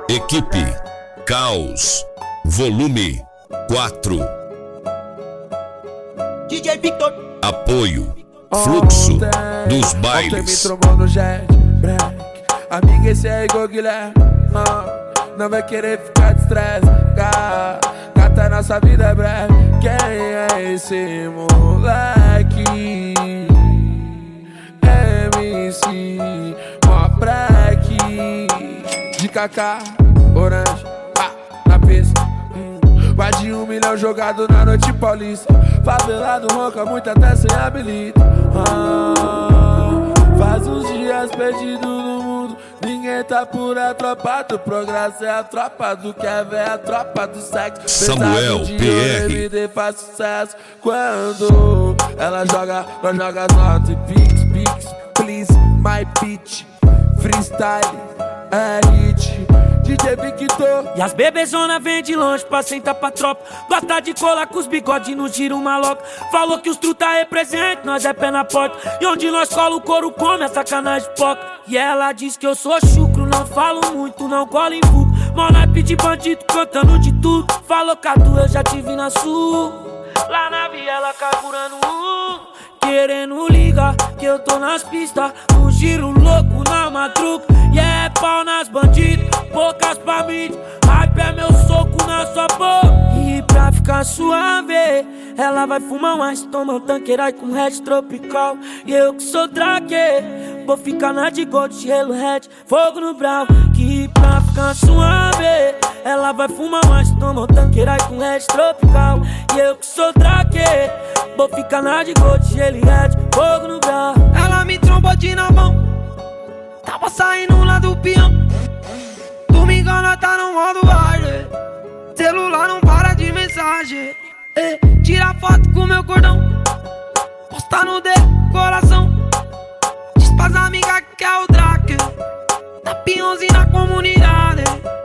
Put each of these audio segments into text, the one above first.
Equipe Caos, volume 4. DJ Victor. Apoio Fluxo dos Ontem me bailes. trombou no jet break. Amiga, esse é igual Guilherme. Não vai querer ficar de estresse. Gata, nossa vida é breve. Quem é esse moleque? MC Mobrek de Kaká, orange, na pista. Mais de 1 milhão jogado na noite paulista. Favelado ronca muito até sem habilita. Faz uns dias perdido no mundo. Ninguém tá por a tropa do progresso. É a tropa do quer ver, a tropa do sexo. Samuel PR MD faz sucesso. Quando ela joga, nós joga nota e pix, please, my bitch. Freestyle, é hit. DJ Victor. E as bebezona vem de longe pra sentar pra tropa. Gosta de colar com os bigodes no giro maloca. Falou que os truta representa, nós é pé na porta. E onde nós cola o couro come a sacanagem de poca. E ela diz que eu sou chucro, não falo muito, não colo em vulgo. Mó naipe de bandido cantando de tudo. Falou Cadu, eu já te vi na sul. Lá na viela carburando querendo ligar, que eu tô nas pistas. Um giro louco na madruga. E é pau nas bandidas, poucas pra mim. Hype é meu soco na sua boca. E pra ficar suave, ela vai fumar mais, toma um tanqueira com red tropical. E eu que sou traque, vou ficar na de gold, gelo red, fogo no brau. Que pra ficar suave, ela vai fumar mais, toma um tanqueira com red tropical. E eu que sou traque, vou ficar na de gold, gelo red, fogo no brau. Ela me trombou de na mão, tava saindo lá do peão. Domingão nós tá no modo hard. Celular não para de mensagem. Tira foto com meu cordão, posta no decoração. Diz pras amigas que é o Drake. Tá pionzinho na comunidade.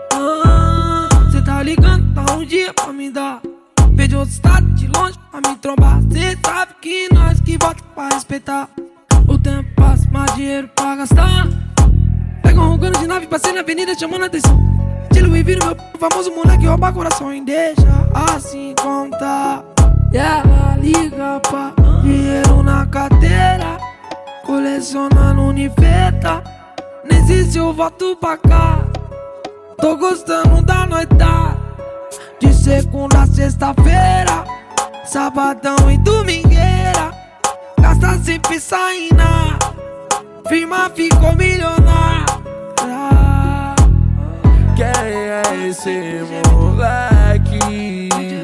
Cê tá ligando, tá um dia pra me dar. Pede outro estado de longe pra me trombar. Cê sabe que nós que bota pra respeitar. O tempo passa, mais dinheiro pra gastar. Pega um rugando de nave, passei na avenida chamando a atenção. De Louis vira meu famoso moleque, rouba coração e deixa assim contar. E ela liga pra dinheiro na carteira, colecionando unifeta. Nem sei se eu volto pra cá. Tô gostando da noitada, de segunda a sexta-feira, sabadão e domingueira. Gasta sempre saindo, firma ficou milionária. Quem é esse moleque?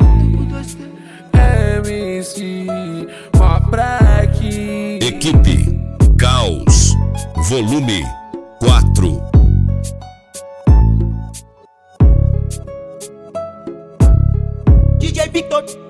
MC Mobrek. Equipe Caos, volume 4. DJ Victor.